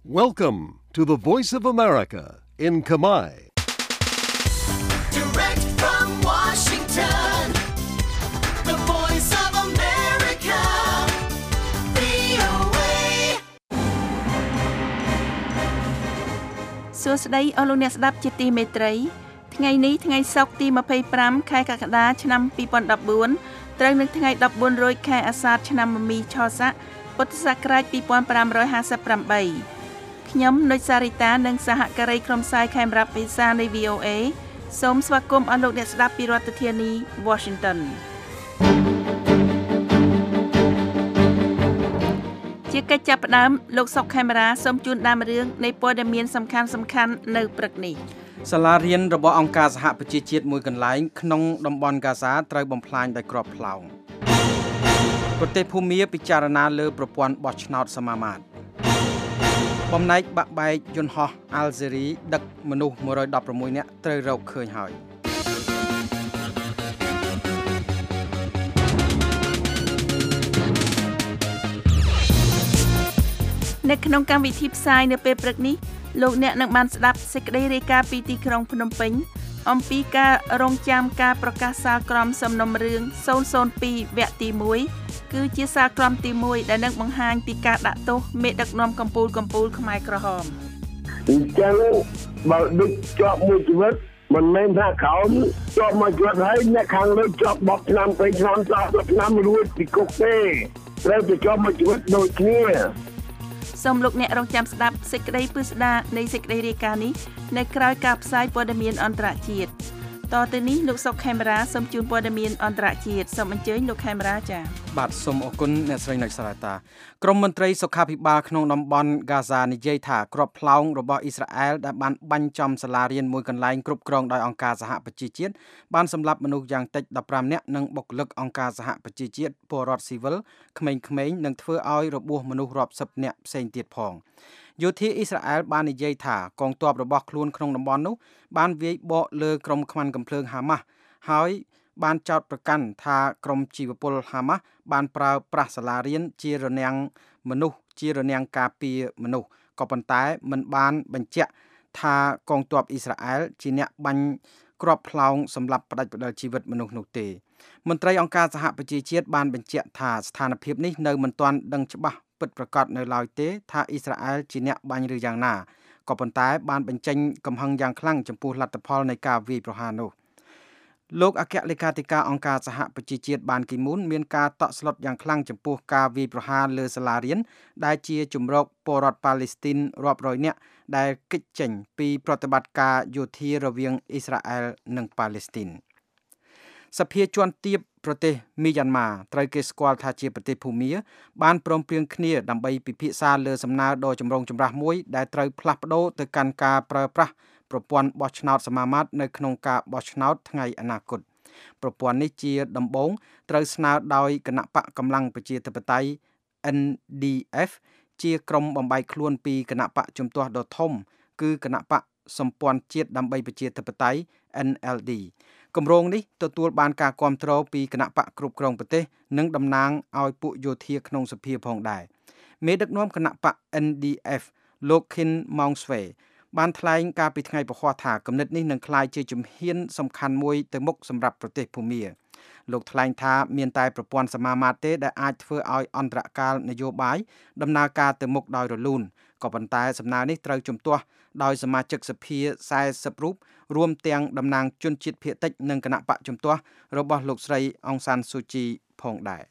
Welcome to the Voice of America in Khmer. Direct from Washington, the Voice of America, VOA. សួស្តីអស់លោកអ្នកស្ដាប់ជាទីមេត្រីថ្ងៃនេះថ្ងៃសុក្រទី25ខែកក្កដាឆ្នាំ2014ត្រូវនឹងថ្ងៃ14រោចខែអាសាឍឆ្នាំមមីឆស័កពុទ្ធសករាជ2558ខ្ញុំនុចសារីតានិងសហការីក្រុមផ្សាយខេមរ៉ាភាសានៃ VOA សូមស្វាគមន៍អស់លោកអ្នកស្ដាប់ពីរដ្ឋធានី Washington ជាកិច្ចចាប់ផ្ដើមលោកសុកខេមរាសូមជូនដើមរឿងនៃព័ត៌មានសំខាន់ៗនៅព្រឹកនេះសាលារៀនរបស់អង្គការសហប្រជាជាតិមួយកន្លែងក្នុងតំបន់ហ្គាហ្សាត្រូវបំផ្លាញដោយគ្រាប់ផ្លោងប្រទេសភូមាពិចារណាលើប្រព័ន្ធបោះឆ្នោតសមាមាត្របំណែកបាក់បែកយន្តហោះអាល់ហ្សេរីដឹកមនុស្ស116នាក់ត្រូវរកឃើញហើយនៅក្នុងកម្មវិធីផ្សាយនៅពេលព្រឹកនេះលោកអ្នកនឹងបានស្ដាប់សេចក្តីរាយការណ៍ពីទីក្រុងភ្នំពេញអំពីការរងចាំការប្រកាសសាលក្រមសំណុំរឿង002វគ្គទី1គឺជាសាលក្រមទី1ដែលនឹងបង្ហាញពីការដាក់ទោសមេដឹកនាំកម្ពុជាខ្មែរក្រហមអញ្ចឹងបើដឹកជាប់មួយជីវិតមិនមែនថាក្រោមជាប់មួយជីវិតហើយអ្នកខាងលើជាប់10ឆ្នាំ2ឆ្នាំ10ឆ្នាំរួចពីគុកទេត្រូវទៅជាប់មួយជីវិតដូចគ្នាសូមលោកអ្នករងចាំស្ដាប់សេចក្តីពិស្ដារនៃសេចក្តីរាយការណ៍នេះនៅក្រៅការផ្សាយព័ត៌មានអន្តរជាតិតទៅនេះលោកសុកខេមរាសូមជូនព័ត៌មានអន្តរជាតិសូមអញ្ជើញលោកខេមរាចា៎បាទសូមអរគុណអ្នកស្រីនុចសារ៉ាតាក្រមមន្ត្រីសុខាភិបាលក្នុងតំបន់ហ្គាហ្សានិយាយថាគ្រាប់ផ្លោងរបស់អ៊ីស្រាអែលដែលបានបាញ់ចំសាលារៀនមួយកន្លែងគ្រប់គ្រងដោយអង្គការសហប្រជាជាតិបានសម្លាប់មនុស្សយ៉ាងតិច15នាក់និងបុគ្គលិកអង្គការសហប្រជាជាតិពលរដ្ឋស៊ីវិលក្មេងៗនិងធ្វើឲ្យរបួសមនុស្សរាប់សិបនាក់ផ្សេងទៀតផងយោធាអ៊ីស្រាអែលបាននិយាយថាកងទ័ពរបស់ខ្លួនក្នុងតំបន់នោះបានវាយបកលើក្រុមខ្មាំងកំភ្លើងហាម៉ាស់ហើយបានចោទប្រកាន់ថាក្រុមជីវពលហាម៉ាស់បានប្រើប្រាស់សាលារៀនជារនាំងមនុស្សជារនាំងការពារមនុស្សក៏ប៉ុន្តែមិនបានបញ្ជាក់ថាកងទ័ពអ៊ីស្រាអែលជាអ្នកបាញ់គ្រាប់ផ្លោងសម្រាប់ផ្ដាច់ផ្ដាល់ជីវិតមនុស្សនោះទេមន្ត្រីអង្គការសហប្រជាជាតិបានបញ្ជាក់ថាស្ថានភាពនេះនៅមិនទាន់ដឹងច្បាស់ពិតប្រាកដនៅឡើយទេថាអ៊ីស្រាអែលជាអ្នកបាញ់ឬយ៉ាងណាក៏ប៉ុន្តែបានបញ្ចេញកំហឹងយ៉ាងខ្លាំងចំពោះលទ្ធផលនៃការវាយប្រហារនោះលោកអគ្គលេខាធិការអង្គការសហប្រជាជាតិបានគីមូនមានការតក់ស្លុតយ៉ាងខ្លាំងចំពោះការវាយប្រហារលើសាលារៀនដែលជាជំរកពលរដ្ឋប៉ាឡេស្ទីនរាប់រយនាក់ដែលគេចចេញពីប្រតិបត្តិការយោធារវាងអ៊ីស្រាអែលនិងប៉ាឡេស្ទីនសភាជាន់ទាបប្រទេសមីយ៉ាន់ម៉ាត្រូវគេស្គាល់ថាជាប្រទេសភូមាបានព្រមព្រៀងគ្នាដើម្បីពិភាក្សាលើសំណើដ៏ចម្រូងចម្រាសមួយដែលត្រូវផ្លាស់ប្ដូរទៅកាន់ការប្រើប្រាស់ប្រព័ន្ធបោះឆ្នោតសមាមាត្រនៅក្នុងការបោះឆ្នោតថ្ងៃអនាគតប្រព័ន្ធនេះជាដំបូងត្រូវស្នើដោយគណៈបកកម្លាំងប្រជាធិបតេយ្យ NDF ជាក្រុមបំបែកខ្លួនពីគណៈបកជំទាស់ដ៏ធំគឺគណៈបកសម្ព័ន្ធជាតិដើម្បីប្រជាធិបតេយ្យ NLD គម្រោងនេះទទួលបានការគាំទ្រពីគណៈបកគ្រប់គ្រងប្រទេសនិងតំណាងឲ្យពួកយោធាក្នុងសភាផងដែរមេដឹកនាំគណៈបក NDF លោក Khin Maungswe បានថ្លែងកាលពីថ្ងៃពហុថាគំនិតនេះនឹងក្លាយជាជំហានសំខាន់មួយទៅមុខសម្រាប់ប្រទេសភូមាលោកថ្លែងថាមានតែប្រព័ន្ធសមាមាត្រទេដែលអាចធ្វើឲ្យអន្តរកាលនយោបាយដំណើរការទៅមុខដោយរលូនក៏ប៉ុន្តែសំណើនេះត្រូវជំទាស់ដោយសមាជិកសភា40រូបរួមទាំងតំណាងជនជាតិភាគតិចនិងគណៈបកជំទាស់របស់លោកស្រីអង្សានស៊ូជីផងដែរ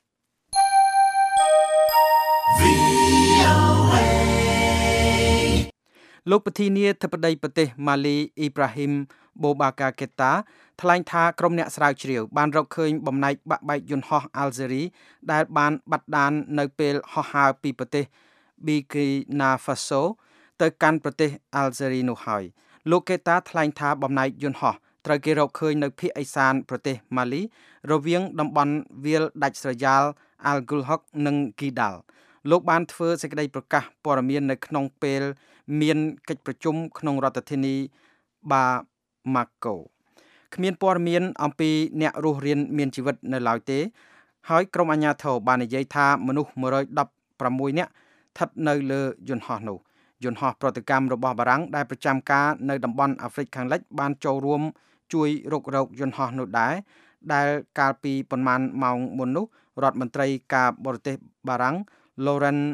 លោកប្រធានាធិបតីប្រទេសម៉ាលីអ៊ីប្រាហ៊ីមបូបាកាកេតាថ្លែងថាក្រុមអ្នកស្រាវជ្រាវបានរកឃើញបំណែកបាក់បែកយន្តហោះអាល់ហ្សេរីដែលបានបាត់ដាននៅពេលហោះហើរពីប្រទេសប៊ីគីណាហ្វាសូទៅកាន់ប្រទេសអាល់ហ្សេរីនោះហើយលោកកេតាថ្លែងថាបំណែកយន្តហោះត្រូវគេរកឃើញនៅភាគឦសានប្រទេសម៉ាលីរវាងតំបន់វាលដាច់ស្រយាលអាល់ហ្គូលហុកនិងគីដាល់លោកបានធ្វើសេចក្តីប្រកាសព័ត៌មាននៅក្នុងពេលមានកិច្ចប្រជុំក្នុងរដ្ឋធានីបាម៉ាកូគ្មានព័ត៌មានអំពីអ្នករស់រានមានជីវិតនៅឡើយទេហើយក្រុមអាជ្ញាធរបាននិយាយថាមនុស្ស116នាក់ស្ថិតនៅលើយន្តហោះនោះយន្តហោះប្រតិកម្មរបស់បារាំងដែលប្រចាំការនៅតំបន់អាហ្វ្រិកខាងលិចបានចូលរួមជួយរុករកយន្តហោះនោះដែរដែលកាលពីប្រមាណម៉ោងមុននោះរដ្ឋមន្ត្រីការបរទេសបារាំង Laurent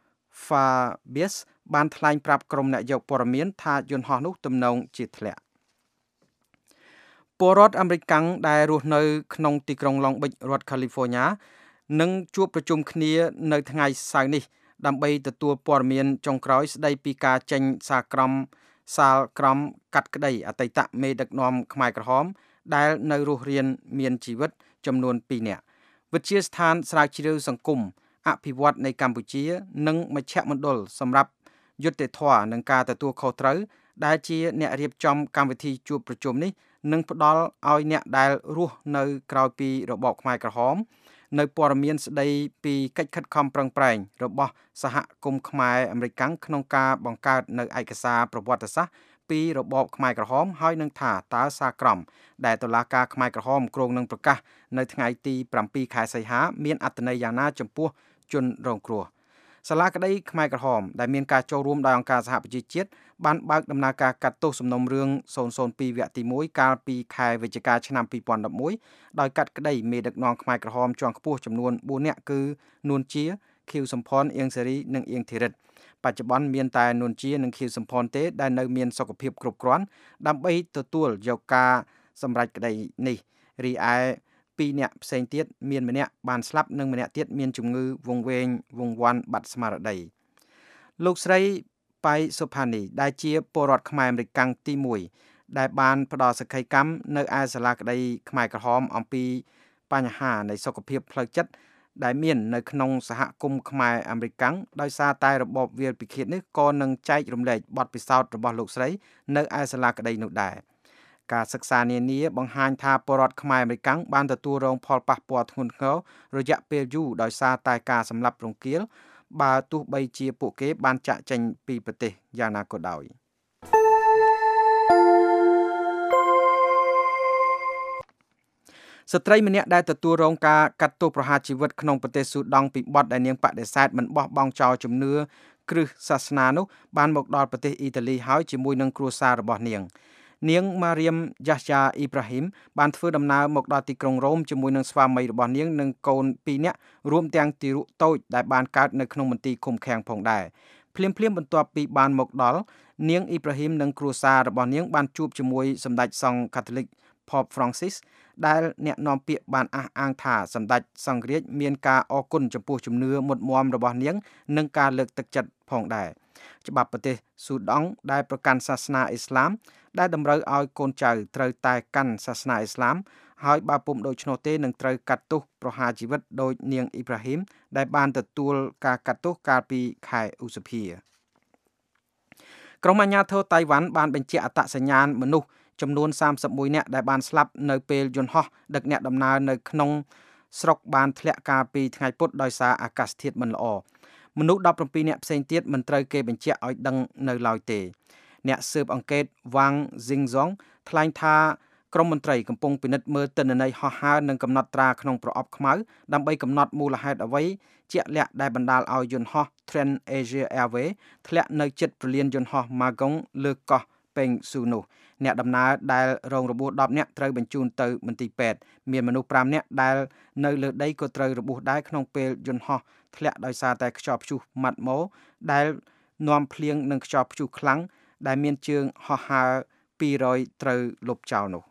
Fabius បានថ្លែងប្រាប់ក្រុមអ្នកយកព័ត៌មានថាយន្តហោះនោះទំនងជាធ្លាក់ពលរដ្ឋអាមេរិកដែលរស់នៅក្នុងទីក្រុង Long Beach រដ្ឋ California នឹងជួបប្រជុំគ្នានៅថ្ងៃសៅរ៍នេះដើម្បីទទួលព័ត៌មានចុងក្រោយស្ដីពីការចេញសាលក្រមកាត់ក្តីអតីតមេដឹកនាំខ្មែរក្រហមដែលនៅរស់រានមានជីវិតចំនួន2នាក់វិទ្យាស្ថានស្រាវជ្រាវសង្គមអភិវឌ្ឍនៃកម្ពុជានិងមជ្ឈមណ្ឌលសម្រាប់យុត្តិធម៌និងការទទួលខុសត្រូវដែលជាអ្នករៀបចំកម្មវិធីជួបប្រជុំនេះនឹងផ្ដល់ឲ្យអ្នកដែលរស់នៅក្រោយពីរបបខ្មែរក្រហមនៅព័ត៌មានស្ដីពីកិច្ចខិតខំប្រឹងប្រែងរបស់សហគមន៍ខ្មែរអាមេរិកក្នុងការបង្កើតនៅឯកសារប្រវត្តិសាស្ត្រពីរបបខ្មែរក្រហមហើយនឹងថាតើសារក្រមដែលតុលាការខ្មែរក្រហមគ្រោងនឹងប្រកាសនៅថ្ងៃទី7ខែសីហាមានអត្ថន័យយ៉ាងណាចំពោះជនរងគ្រោះសាលាក្តីខ្មែរក្រហមដែលមានការចូលរួមដោយអង្គការសហប្រជាជាតិបានបើកដំណើរការកាត់ទោសសំណុំរឿង002វគ្គទី1កាលពីខែវិច្ឆិកាឆ្នាំ2011ដោយកាត់ក្តីមេដឹកនាំខ្មែរក្រហមជាន់ខ្ពស់ចំនួន4នាក់គឺនួនជា ខៀវសំផន អៀងសេរី និងអៀងធីរិតបច្ចុប្បន្នមានតែនួនជានិងខៀវសំផនទេដែលនៅមានសុខភាពគ្រប់គ្រាន់ដើម្បីទទួលយកការសម្រេចក្តីនេះរីឯ2នាក់ផ្សេងទៀតមានម្នាក់បានស្លាប់និងម្នាក់ទៀតមានជំងឺវង្វេងវង្វាន់បាត់ស្មារតីលោកស្រីប៉ៃសុផានីដែលជាពលរដ្ឋខ្មែរអាមេរិកទី1ដែលបានផ្ដល់សក្ខីកម្មនៅឯសាលាក្តីខ្មែរក្រហមអំពីបញ្ហានៃសុខភាពផ្លូវចិត្តដែលមាននៅក្នុងសហគមន៍ខ្មែរអាមេរិកដោយសារតែរបបវាលពិឃាតនេះក៏នឹងចែករំលែកបទពិសោធន៍របស់លោកស្រីនៅឯសាលាក្តីនោះដែរការសិក្សានានាបង្ហាញថាពលរដ្ឋខ្មែរអាមេរិកបានទទួលរងផលប៉ះពាល់ធ្ងន់ធ្ងររយៈពេលយូរដោយសារតែការសម្លាប់រង្គាលបើទោះបីជាពួកគេបានចាក់ចេញពីប្រទេសយ៉ាងណាក៏ដោយស្ត្រីម្នាក់ដែលទទួលរងការកាត់ទោសប្រហារជីវិតក្នុងប្រទេសស៊ូដង់ពីបទដែលនាងបដិសេធមិនបោះបង់ចោលជំនឿគ្រឹះសាសនានោះបានមកដល់ប្រទេសអ៊ីតាលីហើយជាមួយនឹងគ្រួសាររបស់នាងម៉ារៀមយ៉ាស់យ៉ាអ៊ីប្រាហ៊ីមបានធ្វើដំណើរមកដល់ទីក្រុងរ៉ូមជាមួយនឹងស្វាមីរបស់នាងនិងកូន2នាក់រួមទាំងទារកតូចដែលបានកើតនៅក្នុងមន្ទីរឃុំឃាំងផងដែរភ្លាមបន្ទាប់ពីបានមកដល់នាងអ៊ីប្រាហ៊ីមនិងគ្រួសាររបស់នាងបានជួបជាមួយសម្ដេចសង្ឃកាតូលិក Pope Francis ដែលអ្នកនាំពាក្យបានអះអាងថាសម្ដេចសង្ឃរាជមានការអរគុណចំពោះជំនឿមុតមមរបស់នាងនិងការលើកទឹកចិត្តផងដែរច្បាប់ប្រទេសស៊ូដង់ដែលប្រកាន់សាសនាអ៊ីស្លាមដែលតម្រូវឲ្យកូនចៅត្រូវតែកាន់សាសនាអ៊ីស្លាមហើយបើពុំដូច្នោះទេនឹងត្រូវកាត់ទោសប្រហារជីវិតដោយនាងអ៊ីប្រាហ៊ីមដែលបានទទួលការកាត់ទោសកាលពីខែឧសភាក្រុមអាជ្ញាធរតៃវ៉ាន់បានបញ្ជាក់អត្តសញ្ញាណមនុស្សចំនួន31នាក់ដែលបានស្លាប់នៅពេលយន្តហោះដឹកអ្នកដំណើរនៅក្នុងស្រុកបានធ្លាក់កាលពីថ្ងៃពុធដោយសារអាកាសធាតុមិនល្អមនុស្ស17នាក់ផ្សេងទៀតមិនត្រូវគេបញ្ជាក់ឲ្យដឹងនៅឡើយទេអ្នកស៊ើបអង្កេតវ៉ាងស៊ីងហ្សុងថ្លែងថាក្រមមន្ត្រីកំពុងពិនិត្យមើលទិន្នន័យហោះហើរនិងកំណត់ត្រាក្នុងប្រអប់ខ្មៅដើម្បីកំណត់មូលហេតុអ្វីជាក់លាក់ដែលបណ្ដាលឲ្យយន្តហោះ Trans Asia Airways ធ្លាក់នៅជិតព្រលានយន្តហោះ Magong លើកោះពេងស៊ូនោះអ្នកដំណើរដែលរងរបួស10នាក់ត្រូវបញ្ជូនទៅមន្ទីរពេទ្យមានមនុស្ស5នាក់ដែលនៅលើដីក៏ត្រូវរបួសដែរក្នុងពេលយន្តហោះធ្លាក់ដោយសារតែខ្យល់ព្យុះម៉ាត់ម៉ូដែលនាំភ្លៀងនិងខ្យល់ព្យុះខ្លាំងដែលមានជើងហោះហើរ200ត្រូវលុបចោលនោះ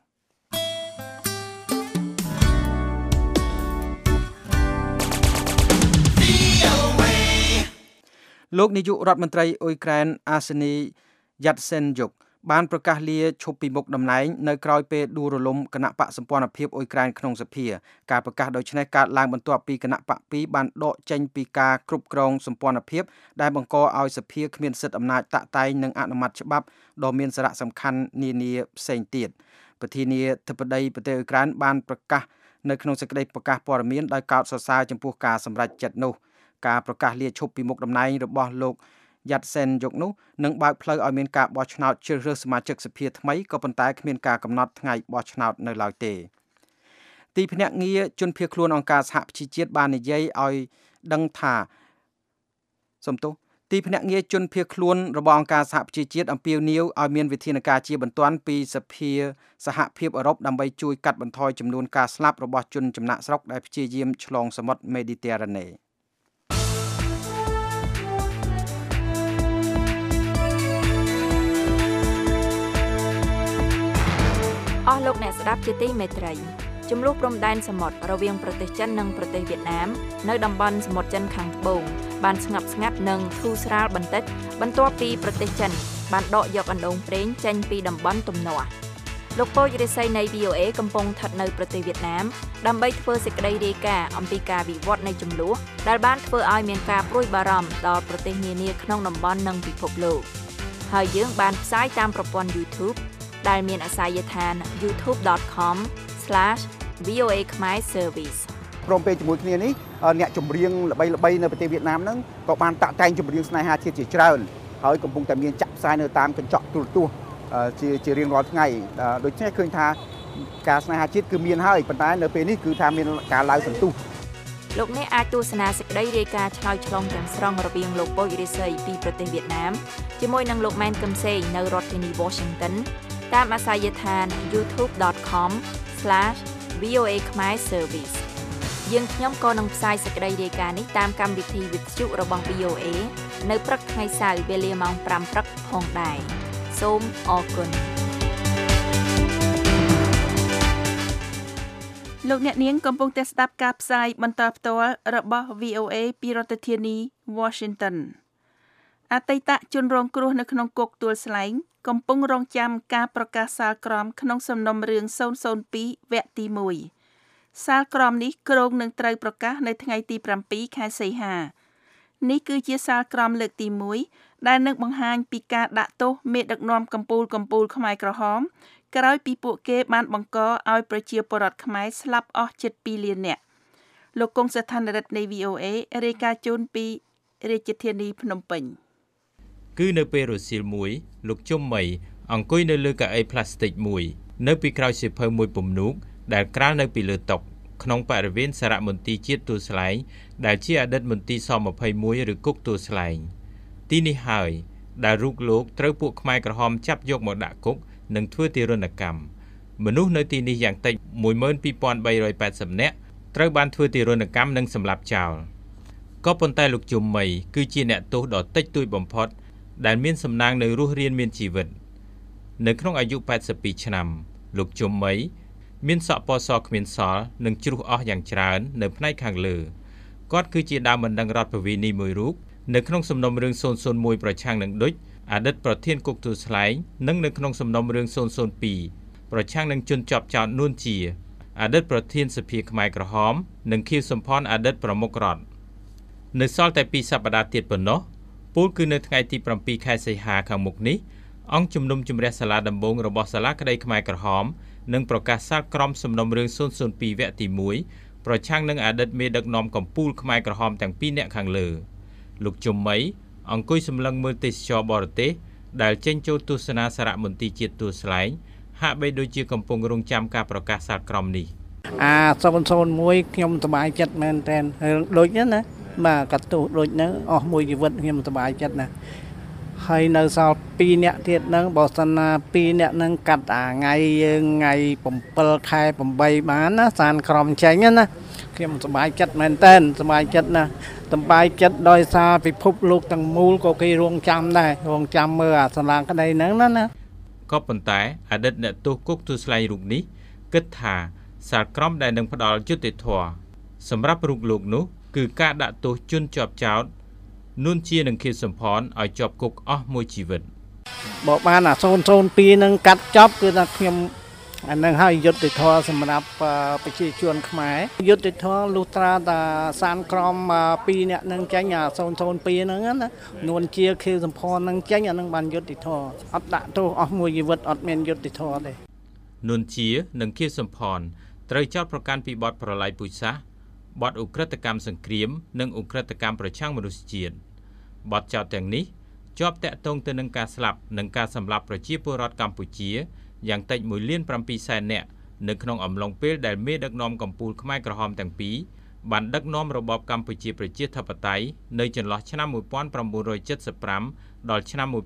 លោកនាយករដ្ឋមន្ត្រីអ៊ុយក្រែនអាសេនីយ៉ាត់សេនយុកបានប្រកាសលាឈប់ពីមុខតំណែងនៅក្រៅពេលដួលរលំគណៈបកសម្ព័ន្ធភាពអ៊ុយក្រែនក្នុងសភាការប្រកាសដូចនេះកើតឡើងបន្ទាប់ពីគណៈបក2បានដកចេញពីការគ្រប់គ្រងសម្ព័ន្ធភាពដែលបង្កឲ្យសភាគ្មានសិទ្ធិអំណាចតាក់តែងនិងអនុម័តច្បាប់ដ៏មានសារៈសំខាន់នានាផ្សេងទៀតប្រធានាធិបតីប្រទេសអ៊ុយក្រែនបានប្រកាសនៅក្នុងសេចក្តីប្រកាសព័ត៌មានដោយកោតសរសើរចំពោះការសម្រេចចិត្តនោះការប្រកាសលាឈប់ពីមុខតំណែងរបស់លោកយ៉ាត់សេនយុកនោះនឹងបើកផ្លូវឲ្យមានការបោះឆ្នោតជ្រើសរើសសមាជិកសភាថ្មីក៏ប៉ុន្តែគ្មានការកំណត់ថ្ងៃបោះឆ្នោតនៅឡើយទេទីភ្នាក់ងារជនភៀសខ្លួនអង្គការសហប្រជាជាតិបាននិយាយឲ្យដឹងថាទីភ្នាក់ងារជនភៀសខ្លួនរបស់អង្គការសហប្រជាជាតិអំពាវនាវឲ្យមានវិធានការជាបន្ទាន់ពីសភាសហភាពអឺរ៉ុបដើម្បីជួយកាត់បន្ថយចំនួនការស្លាប់របស់ជនចំណាក់ស្រុកដែលព្យាយាមឆ្លងសមុទ្រមេឌីទែរ៉ាណេអស់លោកអ្នកស្ដាប់ជាទីមេត្រីចំនួនព្រំដែនសមុទ្ររវាងប្រទេសចិននិងប្រទេសវៀតណាមនៅតំបន់សមុទ្រចិនខាងត្បូងបានស្ងប់ស្ងាត់និងធូរស្រាលបន្តិចបន្ទាប់ពីប្រទេសចិនបានដកយកអណ្ដូងប្រេងចេញពីតំបន់ទំនាស់លោកពូជរិស័យនៃ VOA កំពុងស្ថិតនៅប្រទេសវៀតណាមដើម្បីធ្វើសេចក្តីរាយការណ៍អំពីការវិវត្តនៃចំនួនដែលបានធ្វើឲ្យមានការព្រួយបារម្ភដល់ប្រទេសនានាក្នុងតំបន់និងពិភពលោកហើយយើងបានផ្សាយតាមប្រព័ន្ធ YouTube ដែលមានអាសយដ្ឋាន youtube.com/VOA Khmer Service ព្រមពេលជាមួយគ្នានេះអ្នកចម្រៀងល្បីៗនៅប្រទេសវៀតណាមហ្នឹងក៏បានតាក់តែងចម្រៀងស្នេហាជាតិជាច្រើនហើយកំពុងតែមានចាក់ផ្សាយនៅតាមកញ្ចក់ទូរទស្សន៍ជារៀងរាល់ថ្ងៃដូច្នេះឃើញថាការស្នេហាជាតិគឺមានហើយប៉ុន្តែនៅពេលនេះគឺថាមានការឡើងសន្ទុះលោកអ្នកអាចទស្សនាសេចក្តីរាយការណ៍ឆ្លើយឆ្លងទាំងស្រុងរវាងលោកពូជរិស័យពីប្រទេសវៀតណាមជាមួយនឹងលោកម៉ែនកឹមសេងនៅរដ្ឋធានី Washington តាមអាសយដ្ឋាន youtube.com/VOA Khmer Service យើងខ្ញុំក៏នឹងផ្សាយសេចក្តីរាយការណ៍នេះតាមកម្មវិធីវិទ្យុរបស់ VOA នៅព្រឹកថ្ងៃសៅរ៍វេលាម៉ោង 5 ព្រឹកផងដែរសូមអរគុណលោកអ្នកនាងកំពុងតែស្ដាប់ការផ្សាយបន្តផ្ទាល់របស់ VOA ពីរដ្ឋធានី Washington អតីតជនរងគ្រោះនៅក្នុងគុកទួលស្លែងកំពុងរងចាំការប្រកាសសាលក្រមក្នុងសំណុំរឿង002វគ្គទី1សាលក្រមនេះគ្រោងនឹងត្រូវប្រកាសនៅថ្ងៃទី7ខែសីហានេះគឺជាសាលក្រមលើកទី1ដែលនឹងបង្ហាញពីការដាក់ទោសមេដឹកនាំកម្ពុជាខ្មែរក្រហមក្រោយពីពួកគេបានបង្កឲ្យប្រជាពលរដ្ឋខ្មែរស្លាប់អស់ជិត2លាននាក់លោកកុងស្ថានរិទ្ធនៃ VOA រាយការណ៍ជូនពីរាជធានីភ្នំពេញគឺនៅពេលរសៀលមួយលោកជុំមីអង្គុយនៅលើកៅអីផ្លាស្ទិកមួយនៅពីក្រោយសៀវភៅមួយពំនូកដែលក្រាលនៅពីលើតុក្នុងបរិវេណសារមន្ទីរជាតិទួលស្លែងដែលជាអតីតមន្ទីរស21ឬគុកទួលស្លែងទីនេះហើយដែលរូបលោកត្រូវពួកខ្មែរក្រហមចាប់យកមកដាក់គុកនិងធ្វើទារុណកម្មមនុស្សនៅទីនេះយ៉ាងតិច 12380 នាក់ត្រូវបានធ្វើទារុណកម្មនិងសម្លាប់ចោលក៏ប៉ុន្តែលោកជុំមីគឺជាអ្នកទោសដ៏តិចតួចបំផុតដែលមានសំណាងនៅរស់រានមានជីវិតនៅក្នុងអាយុ82ឆ្នាំលោកជុំមីមានសក់ពណ៌សគ្មានសល់និងជ្រុះអស់យ៉ាងច្រើននៅផ្នែកខាងលើគាត់គឺជាដើមបណ្ដឹងរដ្ឋប្រវីនីមួយរូបនៅក្នុងសំណុំរឿង001ប្រឆាំងនឹងឌុចអតីតប្រធានគុកទួលស្លែងនិងនៅក្នុងសំណុំរឿង002ប្រឆាំងនឹងជនជាប់ចោទនួនជាអតីតប្រធានសភាខ្មែរក្រហមនិងខៀវសំផនអតីតប្រមុខរដ្ឋនៅសល់តែ2សប្តាហ៍ទៀតប៉ុណ្ណោះពលគឺនៅថ្ងៃទី7ខែសីហាខាងមុខនេះអង្គជំនុំជម្រះសាលាដំបងរបស់សាលាក្តីខ្មែរក្រហមនឹងប្រកាសសាលក្រមសំណុំរឿង002វគ្គទី1ប្រឆាំងនឹងអតីតមេដឹកនាំកម្ពុជាខ្មែរក្រហមទាំងពីរនាក់ខាងលើលោកជុំមីអង្គុយសម្លឹងមើលទេសចរបរទេសដែលចេញចូលទស្សនាសារមន្ទីរជាតិទួលស្លែងហាក់បីដូចជាកំពុងរងចាំការប្រកាសសាលក្រមនេះ 001ខ្ញុំសប្បាយចិត្តមែនតើដូចហ្នឹងណាបាទកាត់ទោសដូចហ្នឹងអស់មួយជីវិតខ្ញុំសប្បាយចិត្តណាហើយនៅសល់2នាក់ទៀតហ្នឹងបើសិនណា2នាក់ហ្នឹងកាត់ថ្ងៃ7ខែ8បានណាសានក្រមចេញណាខ្ញុំសប្បាយចិត្តមែនតើសប្បាយចិត្តណាសប្បាយចិត្តដោយសារពិភពលោកទាំងមូលក៏គេរងចាំដែររងចាំមើលអាសាលាក្តីហ្នឹងណាក៏ប៉ុន្តែអតីតអ្នកទោសគុកទួលស្លែងរូបនេះគិតថាសាលក្រមដែលនឹងផ្ដល់យុត្តិធម៌សម្រាប់រូបលោកនោះគឺការដាក់ទោសជនជាប់ចោទនួនជានឹងខៀវសំផនឲ្យជាប់គុកអស់មួយជីវិតបើបានអា002នឹងកាត់ចប់គឺថាខ្ញុំអានឹងឲ្យយុត្តិធម៌សម្រាប់ប្រជាជនខ្មែរយុត្តិធម៌លុះត្រាតាសានក្រម2នាក់នឹងចេញអា002ហ្នឹងណានួនជាខៀវសំផននឹងចេញអានឹងបានយុត្តិធម៌អត់ដាក់ទោសអស់មួយជីវិតអត់មានយុត្តិធម៌ទេនួនជានិងខៀវសំផនត្រូវចោទប្រកាន់ពីបទប្រល័យពូជសាសន៍បទឧក្រិដ្ឋកម្មសង្គ្រាមនិងឧក្រិដ្ឋកម្មប្រឆាំងមនុស្សជាតិបទចោទទាំងនេះជាប់តាក់ទងទៅនឹងការស្លាប់និងការសម្លាប់ប្រជាពលរដ្ឋកម្ពុជាយ៉ាងតិច1.7 លាននាក់នៅក្នុងអំឡុងពេលដែលមេដឹកនាំកម្ពុជាខ្មែរក្រហមទាំងពីរបានដឹកនាំរបបកម្ពុជាប្រជាធិបតេយ្យនៅចន្លោះឆ្នាំ1975ដល់ឆ្នាំ1979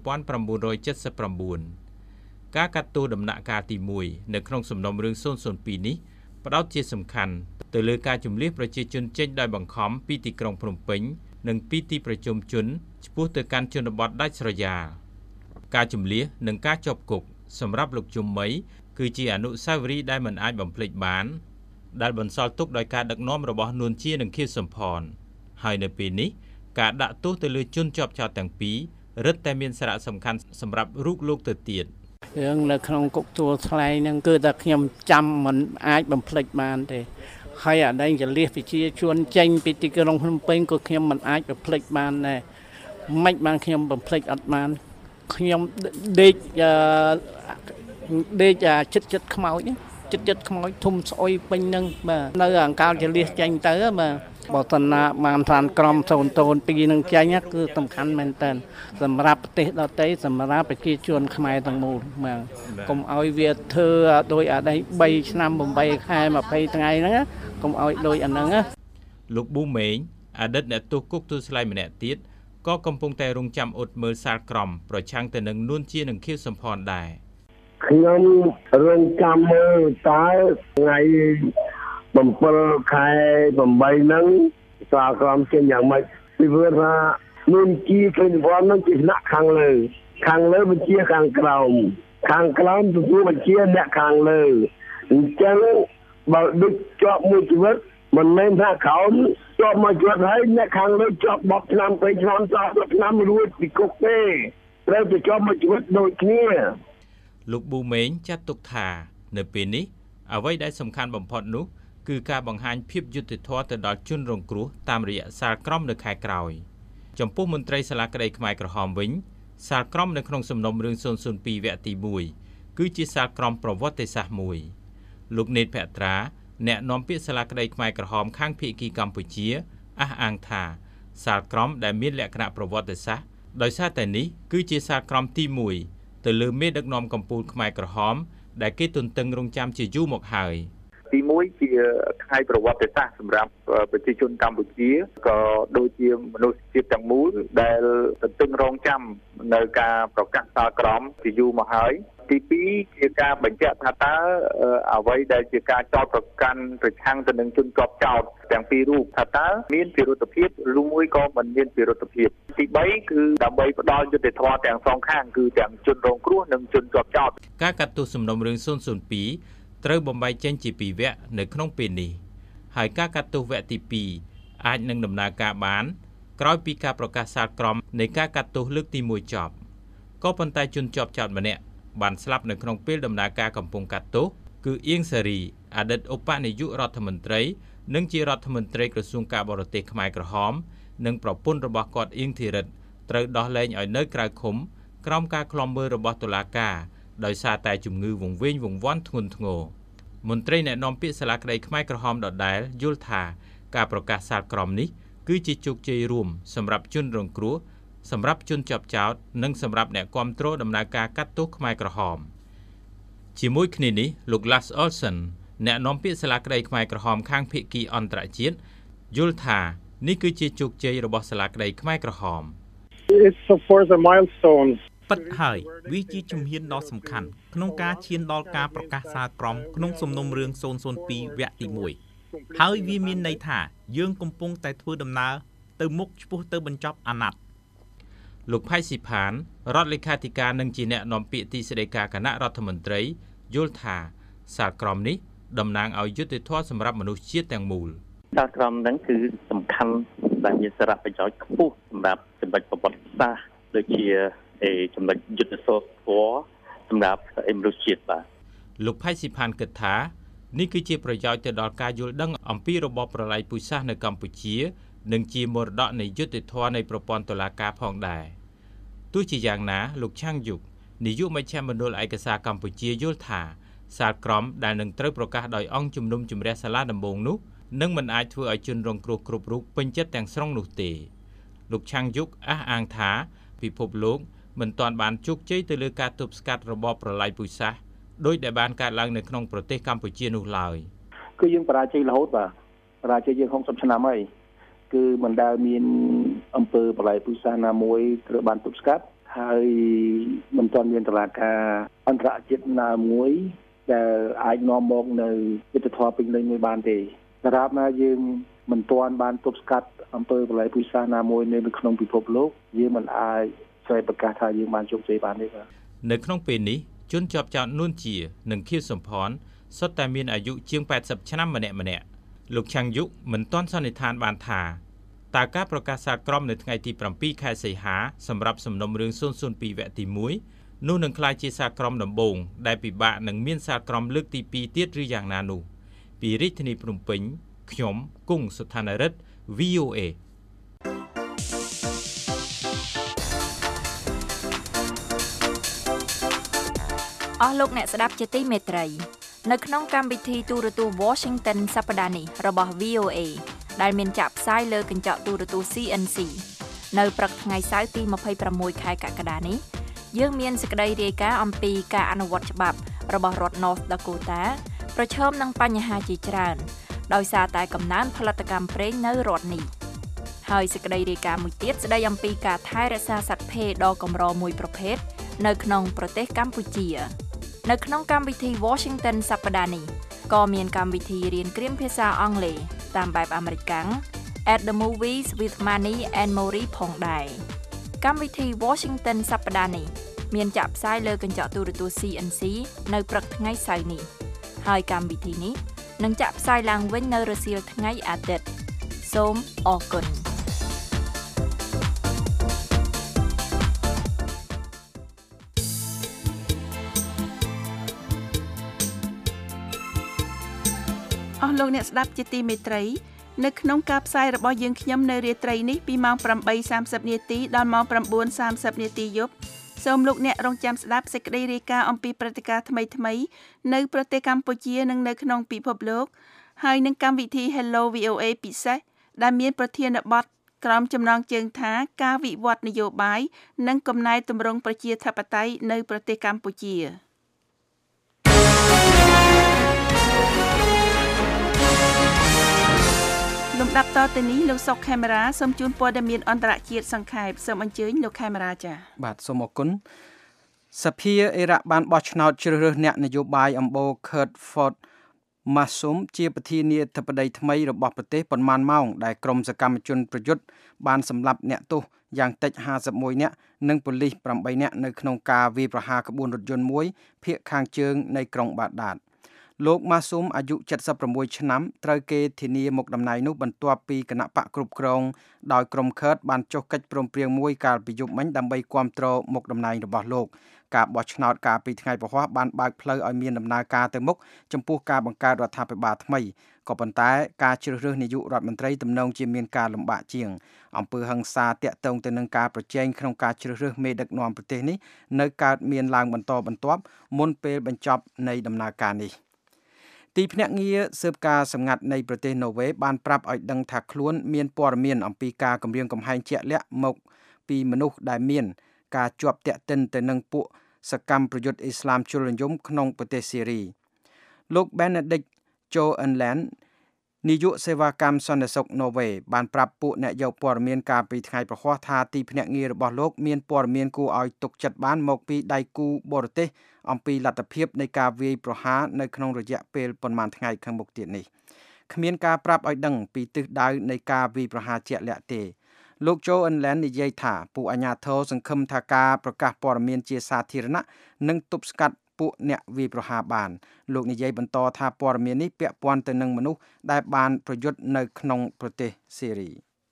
ការកាត់ទោសដំណាក់កាលទី1នៅក្នុងសំណុំរឿង002នេះផ្ដោតជាសំខាន់ទៅលើការជម្លៀសប្រជាជនចេញដោយបង្ខំពីទីក្រុងភ្នំពេញនិងពីទីប្រជុំជនឆ្ពោះទៅកាន់ជនបទដាច់ស្រយាលការជម្លៀសនិងការជាប់គុកសម្រាប់លោកជុំមីគឺជាអនុស្សាវរីយ៍ដែលមិនអាចបំភ្លេចបានដែលបន្សល់ទុកដោយការដឹកនាំរបស់នួនជានិងខៀវសំផនហើយនៅពេលនេះការដាក់ទោសទៅលើជនជាប់ចោទទាំងពីររឹតតែមានសារៈសំខាន់សម្រាប់រូបលោកទៅទៀតរឿងនៅក្នុងគុកទួលថ្លែងហ្នឹងគឺតែខ្ញុំចាំមិនអាចបំភ្លេចបានទេហើយអាដែងចលៀសប្រជាជនចេញពីទីក្រុងភ្នំពេញក៏ខ្ញុំមិនអាចបំភ្លេចបានដែរមិនបានខ្ញុំបំភ្លេចអត់បានខ្ញុំដេកចិត្តខ្មោចចិត្តខ្មោចធំស្អុយពេញហ្នឹងបាទនៅអង្កលចលៀសចេញទៅបាទបើតណាបានឋានក្រម002នឹងចេញគឺសំខាន់មែនតើសម្រាប់ប្រទេសដទៃសម្រាប់ប្រជាជនខ្មែរទាំងមូលបាទកុំឲ្យវាធ្វើដោយអានេះ3ឆ្នាំ8ខែ20ថ្ងៃហ្នឹងកុំឲ្យដូចអាហ្នឹងលោកប៊ូមេងអតីតអ្នកទោសគុកទួលស្លែងម្នាក់ទៀតក៏កំពុងតែរងចាំអ៊ុតមើលសាលក្រមប្រឆាំងទៅនឹងនួនជានិងខៀវសំផនដែរខ្ញុំរងចាំមើលតើថ្ងៃ7ខែ8ហ្នឹងសាលក្រមចេញយ៉ាងម៉េចពីព្រោះថានួនជាឃើញវត្តហ្នឹងជាថ្នាក់ខាងលើបញ្ជាខាងក្រោមទទួលបញ្ជាអ្នកខាងលើអញ្ចឹងបើដឹកជាប់មួយជីវិតមិនមែនថាក្រោមជាប់មកជាប់ហើយអ្នកខាងលើជាប់10ឆ្នាំ2ឆ្នាំ10ឆ្នាំរួចពីគុកទេត្រូវទៅជាប់មួយជីវិតដូចគ្នាលោកប៊ូមេងចាត់ទុកថានៅពេលនេះអ្វីដែលសំខាន់បំផុតនោះគឺការបង្ហាញភាពយុត្តិធម៌ទៅដល់ជនរងគ្រោះតាមរយៈសាលក្រមនៅខែក្រោយចំពោះមន្ត្រីសាលាក្តីខ្មែរក្រហមវិញសាលក្រមនៅក្នុងសំណុំរឿង002វគ្គទី1គឺជាសាលក្រមប្រវត្តិសាស្ត្រមួយលោកណេតភក្ត្រាអ្នកនាំពាក្យសាលាក្តីខ្មែរក្រហមខាងភាគីកម្ពុជាអះអាងថាសាលក្រមដែលមានលក្ខណៈប្រវត្តិសាស្ត្រដោយសារតែនេះគឺជាសាលក្រមទី1ទៅលើមេដឹកនាំកម្ពុជាខ្មែរក្រហមដែលគេទន្ទឹងរង់ចាំជាយូរមកហើយទី1ជាថ្ងៃប្រវត្តិសាស្ត្រសម្រាប់ប្រជាជនកម្ពុជាក៏ដូចជាមនុស្សជាតិទាំងមូលដែលទន្ទឹងរង់ចាំនៅការប្រកាសសាលក្រមជាយូរមកហើយទី2ជាការបញ្ជាក់ថាតើអ្វីដែលជាការចោទប្រកាន់ប្រឆាំងទៅនឹងជនជាប់ចោទទាំងពីររូបថាតើមានពិរុទ្ធភាពឬមួយក៏មិនមានពិរុទ្ធភាពទី3គឺដើម្បីផ្ដល់យុត្តិធម៌ទាំងសងខាងគឺទាំងជនរងគ្រោះនិងជនជាប់ចោទការកាត់ទោសសំណុំរឿង002ត្រូវបំបែកចេញជា2វគ្គនៅក្នុងពេលនេះហើយការកាត់ទោសវគ្គទី2អាចនឹងដំណើរការបានក្រោយពីការប្រកាសសាលក្រមនៃការកាត់ទោសលើកទី1ចប់ក៏ប៉ុន្តែជនជាប់ចោទម្នាក់បានស្លាប់នៅក្នុងពេលដំណើរការកំពុងកាត់ទោសគឺអៀងសារីអតីតឧបនាយករដ្ឋមន្ត្រីនិងជារដ្ឋមន្ត្រីក្រសួងការបរទេសខ្មែរក្រហមនិងប្រពន្ធរបស់គាត់អៀងធីរិតត្រូវដោះលែងឲ្យនៅក្រៅឃុំក្រោមការឃ្លាំមើលរបស់តុលាការដោយសារតែជំងឺវង្វេងវង្វាន់ធ្ងន់ធ្ងរមន្ត្រីអ្នកនាំពាក្យសាលាក្តីខ្មែរក្រហមដដែលយល់ថាការប្រកាសសាលក្រមនេះគឺជាជោគជ័យរួមសម្រាប់ជនរងគ្រោះសម្រាប់ជនជាប់ចោទនិងសម្រាប់អ្នកគាំទ្រដំណើរការកាត់ទោសខ្មែរក្រហមជាមួយគ្នានេះលោក Lars Olsen អ្នកនាំពាក្យសាលាក្តីខ្មែរក្រហមខាងភាគីអន្តរជាតិយល់ថានេះគឺជាជោគជ័យរបស់សាលាក្តីខ្មែរក្រហម It's of course a milestone ពិតហើយវាជាជំហានដ៏សំខាន់ក្នុងការឈានដល់ការប្រកាសសាលក្រមក្នុងសំណុំរឿង002វគ្គទី1ហើយវាមានន័យថាយើងកំពុងតែធ្វើដំណើរទៅមុខឆ្ពោះទៅបញ្ចប់អាណត្តិលោកផៃស៊ីផានរដ្ឋលេខាធិការនិងជាអ្នកនាំពាក្យទីស្តីការគណៈរដ្ឋមន្ត្រីយល់ថាសាលក្រមនេះតំណាងឲ្យយុត្តិធម៌សម្រាប់មនុស្សជាតិទាំងមូលសាលក្រមហ្នឹងគឺសំខាន់ដែលមានសារៈប្រយោជន៍ខ្ពស់សម្រាប់ចំណុចប្រវត្តិសាស្ត្រដូចជាចំណុចយុទ្ធសាស្ត្រសម្រាប់មនុស្សជាតិបាទលោកផៃស៊ីផានគិតថានេះគឺជាប្រយោជន៍ទៅដល់ការយល់ដឹងអំពីរបបប្រល័យពូជសាសន៍នៅកម្ពុជានិងជាមរតកនៃយុត្តិធម៌នៃប្រព័ន្ធតុលាការផងដែរទោះជាយ៉ាងណាលោកឆាំងយុគនាយកមជ្ឈមណ្ឌលឯកសារកម្ពុជាយល់ថាសាលក្រមដែលនឹងត្រូវប្រកាសដោយអង្គជំនុំជម្រះសាលាដំបងនោះនឹងមិនអាចធ្វើឲ្យជនរងគ្រោះគ្រប់រូបពេញចិត្តទាំងស្រុងនោះទេលោកឆាំងយុគអះអាងថាពិភពលោកមិនទាន់បានជោគជ័យទៅលើការទប់ស្កាត់របបប្រល័យពូជសាសន៍ដោយដែលបានកើតឡើងនៅក្នុងប្រទេសកម្ពុជានោះឡើយគឺយើងបរាជ័យរហូតបាទសាលាជាយើង60ឆ្នាំហើយគឺមិនដែលមានអំពើបល្ល័យពូជសាសន៍ណាមួយត្រូវបានទប់ស្កាត់ហើយមិនទាន់មានតុលាការអន្តរជាតិណាមួយដែលអាចនាំមកនៅយុត្តិធម៌ពេញលេញមួយបានទេដរាបណាយើងមិនទាន់បានទប់ស្កាត់អំពើបល្ល័យពូជសាសន៍ណាមួយនៅក្នុងពិភពលោកយើងមិនអាចស្វែងប្រកាសថាយើងបានជោគជ័យបានទេបាទនៅក្នុងពេលនេះជនជាប់ចោទនួនជានិងខៀវសំផនសុទ្ធតែមានអាយុជាង80ឆ្នាំម្នាក់លោកឆាំងយុមិនទាន់សន្និដ្ឋានបានថាតើការប្រកាសសាលក្រមនៅថ្ងៃទី7ខែសីហាសម្រាប់សំណុំរឿង002វគ្គទី1នោះនឹងក្លាយជាសាលក្រមដំបូងដែលពិបាកនឹងមានសាលក្រមលើកទី2ទៀតឬយ៉ាងណានោះពីរាជធានីភ្នំពេញខ្ញុំគង់សុថានរិទ្ធ VOA អស់លោកអ្នកស្ដាប់ជាទីមេត្រីនៅក្នុងកម្មវិធីទូរទស្សន៍ Washington សប្តាហ៍នេះរបស់ VOA ដែលមានចាក់ផ្សាយលើកញ្ចក់ទូរទស្សន៍ CNC នៅព្រឹកថ្ងៃសៅរ៍ទី26ខែកក្កដានេះយើងមានសេចក្តីរាយការណ៍អំពីការអនុវត្តច្បាប់របស់រដ្ឋ North Dakota ប្រឈមនឹងបញ្ហាជាច្រើនដោយសារតែកំណើនផលិតកម្មប្រេងនៅរដ្ឋនេះហើយសេចក្តីរាយការណ៍មួយទៀតស្តីអំពីការថែរក្សាសត្វភេរដ៏កម្រមួយប្រភេទនៅក្នុងប្រទេសកម្ពុជានៅក្នុងកម្មវិធី Washington សប្តាហ៍នេះក៏មានកម្មវិធីរៀនគ្រាមភាសាអង់គ្លេសតាមបែបអាមេរិកាំង At the Movies with Manny and Mori ផងដែរកម្មវិធី Washington សប្តាហ៍នេះមានចាក់ផ្សាយលើកញ្ចក់ទូរទស្សន៍ CNC នៅព្រឹកថ្ងៃសៅរ៍នេះហើយកម្មវិធីនេះនឹងចាក់ផ្សាយឡើងវិញនៅរសៀលថ្ងៃអាទិត្យសូមអរគុណអស់លោកអ្នកស្ដាប់ជាទីមេត្រីនៅក្នុងការផ្សាយរបស់យើងខ្ញុំនៅរាត្រីនេះពីម៉ោង 8:30 នាទីដល់ម៉ោង 9:30 នាទីយប់សូមលោកអ្នករងចាំស្ដាប់សេចក្តីរាយការណ៍អំពីព្រឹត្តិការណ៍ថ្មីៗនៅប្រទេសកម្ពុជានិងនៅក្នុងពិភពលោកហើយនឹងកម្មវិធី Hello VOA ពិសេសដែលមានប្រធានបទក្រោមចំណងជើងថាការវិវត្តនយោបាយនិងកំណែទម្រង់ប្រជាធិបតេយ្យនៅប្រទេសកម្ពុជាលំដាប់តទៅនេះលោកសុកខេមរាសូមជូនព័ត៌មានអន្តរជាតិសង្ខេបសូមអញ្ជើញលោកខេមរាចា៎បាទសូមអរគុណសភាអ៊ីរ៉ាក់បានបោះឆ្នោតជ្រើសរើសអ្នកនយោបាយអំបូរ Kurt Ford Masum ជាប្រធានាធិបតីថ្មីរបស់ប្រទេសប៉ុន្មានម៉ោងដែលក្រុមសកម្មជនប្រយុទ្ធបានសម្លាប់អ្នកទោសយ៉ាងតិច51នាក់និងប៉ូលីស8នាក់នៅក្នុងការវាយប្រហារក្បួនរថយន្តមួយភាគខាងជើងនៃក្រុងបាដាតលោកម៉ាស៊ុមអាយុ76ឆ្នាំត្រូវគេធានាមុខតំណែងនោះបន្ទាប់ពីគណៈបកគ្រប់គ្រងដោយក្រុមខឺតបានចុះកិច្ចព្រមព្រៀងមួយកាលពីយប់មិញដើម្បីគាំទ្រមុខតំណែងរបស់លោកការបោះឆ្នោតកាលពីថ្ងៃពហុបានបើកផ្លូវឲ្យមានដំណើរការទៅមុខចំពោះការបង្កើតរដ្ឋាភិបាលថ្មីក៏ប៉ុន្តែការជ្រើសរើសនាយករដ្ឋមន្ត្រីទំនងជាមានការលំបាកជាងអំពើហិង្សាតាក់ទងទៅនឹងការប្រជែងក្នុងការជ្រើសរើសមេដឹកនាំប្រទេសនេះនៅកើតមានឡើងបន្តបន្ទាប់មុនពេលបញ្ចប់នៃដំណើរការនេះទីភ្នាក់ងារស៊ើបការសម្ងាត់នៃប្រទេសណូវេបានប្រាប់ឲ្យដឹងថាខ្លួនមានព័ត៌មានអំពីការគំរាមកំហែងជាក់លាក់មកពីមនុស្សដែលមានការជាប់តាក់ទិនទៅនឹងពួកសកម្មប្រយុទ្ធអ៊ីស្លាមជលនិយមក្នុងប្រទេសស៊ីរីលោក Benedict Joenland នាយកសេវាកម្មសន្តិសុខណូវេបានប្រាប់ពួកអ្នកយកព័ត៌មានកាលពីថ្ងៃប្រហ័សថាទីភ្នាក់ងាររបស់លោកមានព័ត៌មានគួរឲ្យទុកចិត្តបានមកពីដៃគូបរទេសអំពីលទ្ធភាពនៃការវាយប្រហារនៅក្នុងរយៈពេលប៉ុន្មានថ្ងៃខាងមុខទៀតនេះគ្មានការប្រាប់ឲ្យដឹងពីទិសដៅនៃការវាយប្រហារជាក់លាក់ទេលោក Joenland និយាយថាពួកអាជ្ញាធរសង្ឃឹមថាការប្រកាសព័ត៌មានជាសាធារណៈនឹងទប់ស្កាត់ពួកអ្នកវាយប្រហារបានលោកនិយាយបន្តថាព័ត៌មាននេះពាក់ព័ន្ធទៅនឹងមនុស្សដែលបានប្រយុទ្ធនៅក្នុងប្រទេសស៊ីរី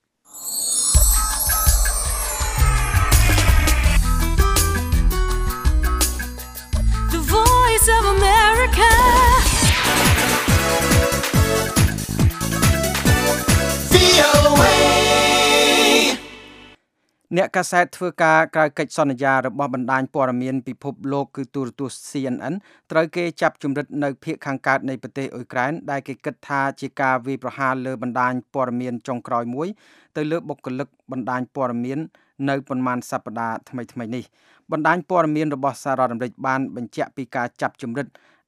The Voice of America VOA អ្នកកាសែតធ្វើការក្រៅកិច្ចសន្យារបស់បណ្ដាញព័ត៌មានពិភពលោកគឺទូរទស្សន៍ CNN ត្រូវគេចាប់ជំរិតនៅភាគខាងកើតនៃប្រទេសអ៊ុយក្រែនដែលគេគិតថាជាការវាយប្រហារលើបណ្ដាញព័ត៌មានចុងក្រោយមួយទៅលើបុគ្គលិកបណ្ដាញព័ត៌មាននៅប៉ុន្មានសប្តាហ៍ថ្មីៗនេះបណ្ដាញព័ត៌មានរបស់សហរដ្ឋអាមេរិកបានបញ្ជាក់ពីការចាប់ជំរិត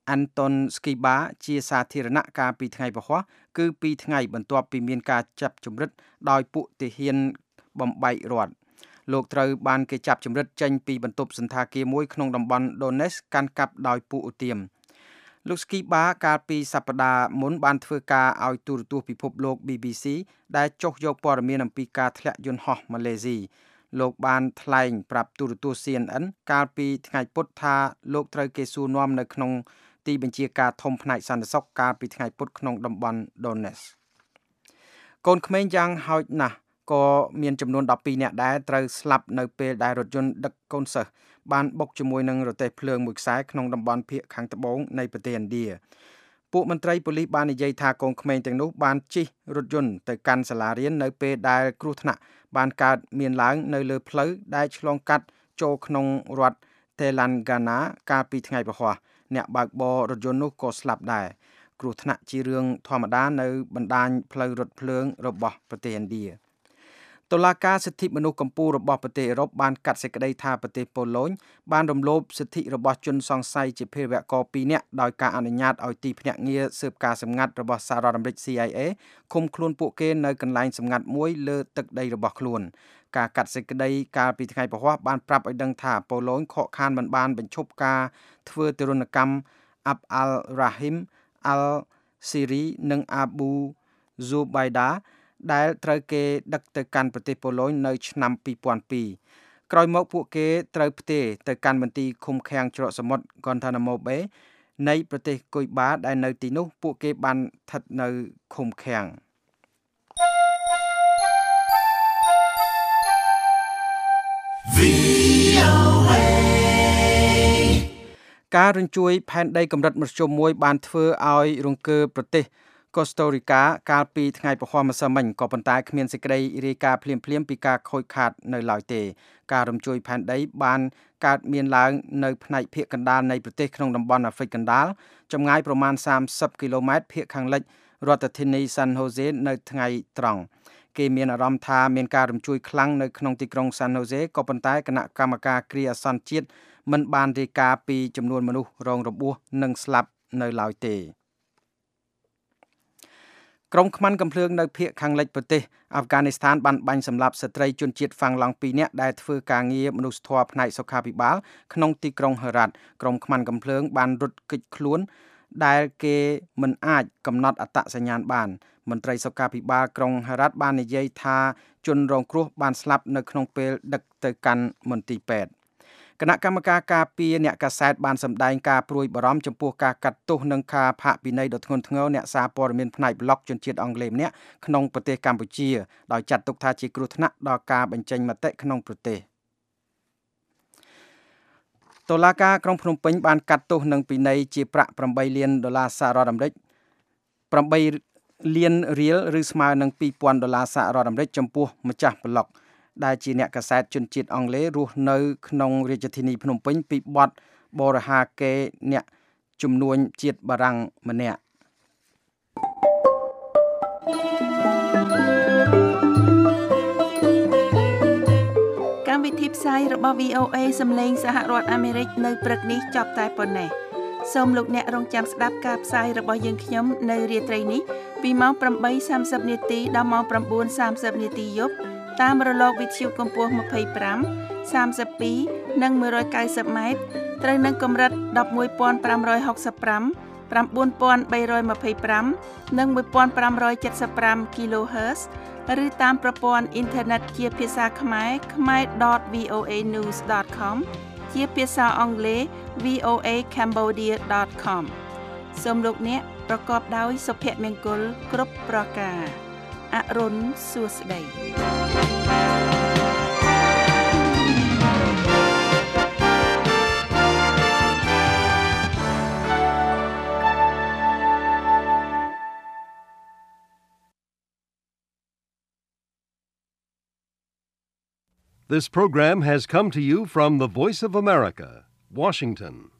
Anton Skiba ជាសាធារណៈកាលពីថ្ងៃពហុគឺ2ថ្ងៃបន្ទាប់ពីមានការចាប់ជំរិតដោយពួកទាហានបំបែករដ្ឋលោកត្រូវបានគេចាប់ជំរិតចេញពីបន្ទប់សន្តាគារមួយក្នុងតំបន់ Donetsk កាន់កាប់ដោយពួកឧទាមលោក Skiba កាលពីសប្តាហ៍មុនបានធ្វើការឲ្យទូរទស្សន៍ពិភពលោក BBC ដែលចុះយកព័ត៌មានអំពីការធ្លាក់យន្តហោះម៉ាឡេស៊ីលោកបានថ្លែងប្រាប់ទូរទស្សន៍ CNN កាលពីថ្ងៃពុធថាលោកត្រូវគេសួរនាំនៅក្នុងទីបញ្ជាការធំផ្នែកសន្តិសុខកាលពីថ្ងៃពុធក្នុងតំបន់ Donetsk កូនក្មេងយ៉ាងហោចណាស់ក៏មានចំនួន12នាក់ដែរត្រូវស្លាប់នៅពេលដែលរថយន្តដឹកកូនសិស្សបានបុកជាមួយនឹងរទេះភ្លើងមួយខ្សែក្នុងតំបន់ភាគខាងត្បូងនៃប្រទេសឥណ្ឌាពួកមន្ត្រីប៉ូលីសបាននិយាយថាកូនក្មេងទាំងនោះបានជិះរថយន្តទៅកាន់សាលារៀននៅពេលដែលគ្រោះថ្នាក់បានកើតមានឡើងនៅលើផ្លូវដែលឆ្លងកាត់ចូលក្នុងរដ្ឋ Telangana កាលពីថ្ងៃពហុអ្នកបើកបររថយន្តនោះក៏ស្លាប់ដែរគ្រោះថ្នាក់ជារឿងធម្មតានៅបណ្ដាញផ្លូវរថភ្លើងរបស់ប្រទេសឥណ្ឌាតុលាការសិទ្ធិមនុស្សកម្ពុជារបស់ប្រទេសអឺរ៉ុបបានកាត់សេចក្តីថាប្រទេសប៉ូឡូញបានរំលោភសិទ្ធិរបស់ជនសង្ស័យជាភេរវករ2នាក់ដោយការអនុញ្ញាតឲ្យទីភ្នាក់ងារស៊ើបការសម្ងាត់របស់សហរដ្ឋអាមេរិក CIA ឃុំខ្លួនពួកគេនៅកន្លែងសម្ងាត់មួយលើទឹកដីរបស់ខ្លួនការកាត់សេចក្តីកាលពីថ្ងៃពហុបានប្រាប់ឲ្យដឹងថាប៉ូឡូញខកខានមិនបានបញ្ឈប់ការធ្វើទរណកម្ម Abd al-Rahim al-Siri និង Abu Zubaydah ដែលត្រូវគេដឹកទៅកាន់ប្រទេសប៉ូឡូញនៅឆ្នាំ2002ក្រោយមកពួកគេត្រូវផ្ទេរទៅកាន់មន្ទីរឃុំឃាំងច្រកសមុទ្រ Guantanamo Bay នៃប្រទេសគុយបាដែលនៅទីនោះពួកគេបានស្ថិតនៅឃុំឃាំងការរញ្ជួយផែនដីកម្រិតមធ្យមមួយបានធ្វើឲ្យរង្គើប្រទេសកូស្តូរីកាកាលពីថ្ងៃពហុម្សិលមិញក៏ប៉ុន្តែគ្មានសេចក្តីរាយការណ៍ភ្លាមពីការខូចខាតនៅឡើយទេការរំជួយផែនដីបានកើតមានឡើងនៅផ្នែកភាគកណ្ដាលនៃប្រទេសក្នុងតំបន់អាហ្វ្រិកកណ្ដាលចម្ងាយប្រមាណ30គីឡូម៉ែត្រភាគខាងលិចរដ្ឋធានី San Jose នៅថ្ងៃត្រង់គេមានអារម្មណ៍ថាមានការរំជួយខ្លាំងនៅក្នុងទីក្រុង San Jose ក៏ប៉ុន្តែគណៈកម្មការគ្រាអាសន្នជាតិមិនបានរាយការណ៍ពីចំនួនមនុស្សរងរបួសនិងស្លាប់នៅឡើយទេក្រុមខ្មាន់កំភ្លើងនៅភាគខាងលិចប្រទេសអាហ្វហ្គានីស្ថានបានបាញ់សម្លាប់ស្ត្រីជនជាតិហ្វាំងឡង់2នាក់ដែលធ្វើការងារមនុស្សធម៌ផ្នែកសុខាភិបាលក្នុងទីក្រុងហឺរ៉ាត់ក្រុមខ្មាន់កំភ្លើងបានរត់គេចខ្លួនដែលគេមិនអាចកំណត់អត្តសញ្ញាណបានមន្ត្រីសុខាភិបាលក្រុងហឺរ៉ាត់បាននិយាយថាជនរងគ្រោះបានស្លាប់នៅក្នុងពេលដឹកទៅកាន់មន្ទីរពេទ្យគណៈកម្មការការពារអ្នកកាសែតបានសម្ដែងការព្រួយបារម្ភចំពោះការកាត់ទោសនិងការផាកពិន័យដ៏ធ្ងន់ធ្ងរអ្នកសារព័ត៌មានផ្នែកប្លុកជនជាតិអង់គ្លេសម្នាក់ក្នុងប្រទេសកម្ពុជាដោយចាត់ទុកថាជាគ្រោះថ្នាក់ដល់ការបញ្ចេញមតិក្នុងប្រទេសតុលាការក្រុងភ្នំពេញបានកាត់ទោសនិងពិន័យជាប្រាក់$8 លានសហរដ្ឋអាមេរិក8លានរៀលឬស្មើនឹង$2,000សហរដ្ឋអាមេរិកចំពោះម្ចាស់ប្លុកដែលជាអ្នកកាសែតជនជាតិអង់គ្លេសរស់នៅក្នុងរាជធានីភ្នំពេញពីបទបរិហាកេរអ្នកជំនួញជាតិបារាំងម្នាក់កម្មវិធីផ្សាយរបស់ VOA សំឡេងសហរដ្ឋអាមេរិកនៅព្រឹកនេះចប់តែប៉ុណ្ណេះសូមលោកអ្នករងចាំស្ដាប់ការផ្សាយរបស់យើងខ្ញុំនៅរាត្រីនេះពីម៉ោង 8:30 នាទីដល់ម៉ោង 9:30 នាទីយប់តាមរលកវិទ្យុកម្ពស់25 32និង190ម៉ែត្រត្រូវនឹងកម្រិត 11,565 9,325 និង 1,575 kHz ឬតាមប្រព័ន្ធអ៊ីនធឺណិតជាភាសាខ្មែរ khmer.voanews.com ជាភាសាអង់គ្លេស voacambodia.com សូមលោកអ្នកប្រកបដោយសុភមង្គលគ្រប់ប្រការអរុនសួស្តី This program has come to you from the Voice of America, Washington.